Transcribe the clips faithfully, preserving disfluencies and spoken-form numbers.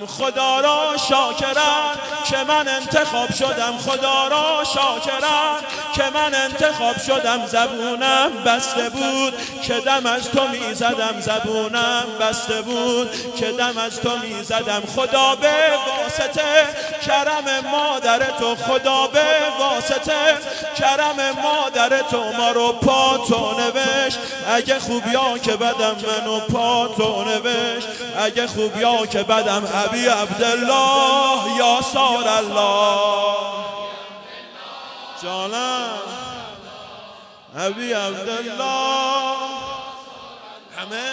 خدا را شاکرم که من انتخاب شدم، خدا را شاکرم که من انتخاب شدم. زبونم بسته بود که دم از تو میزدم، زبونم بسته بود که دم از تو میزدم. خدا به واسطه کرم مادر تو، خدا به واسطه کرم مادر تو ما رو پا تو نوشت. اگه خوبیا که بدم منو پا تو نوشت، اگه خوبیا که بدم. ابی عبدالله یا سار الله جانم، ابی عبدالله همه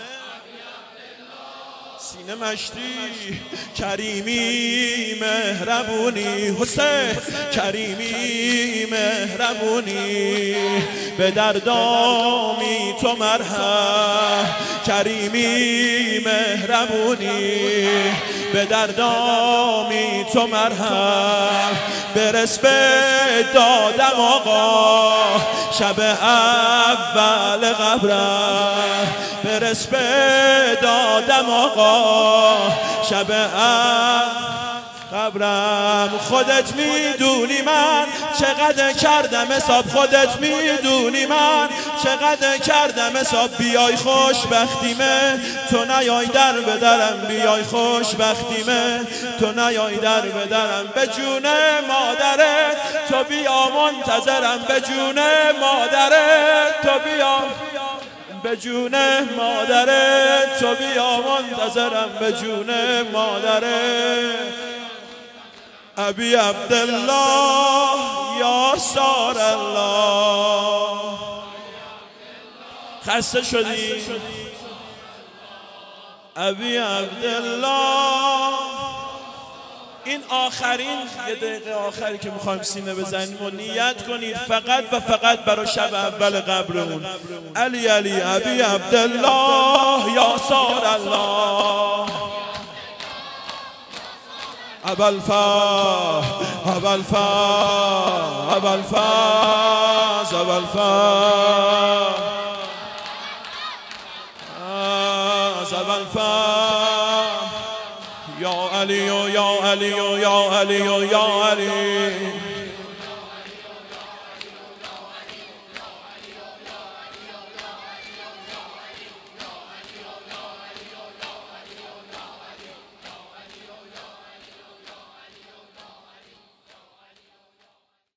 سینه مشتی. کریمی مهربونی حسین، کریمی مهربونی به دردامی تو مرهم. کریمی مهربونی به دردامی تو مرهم. برس به دادم آقا شب اول قبرم، برس به دادم آقا شب اول قبرم. خودت میدونی من چقدر کردم حساب، خودت میدونی من چقدر کردم حساب. بیای خوشبختیمه تو نیای در بدرم، بیای خوشبختیمه تو نیای در بدرم. به جون مادرت تو بیا منتظرم، به جون مادرت تو بیا، به جون مادرت تو بیا منتظرم، به جون مادرت. ابی عبدالله یا سار الله. خسته شدی؟ ابی عبدالله. این آخرین یه دقیقه آخری که میخوایم سینه بزنیم و نیت کنید فقط و فقط برای شب اول قبرمون. علی علی ابی عبدالله یا سار الله. ابوالفضل ابوالفضل ابوالفضل ابوالفضل ابوالفضل یا علی یا علی یا علی یا علی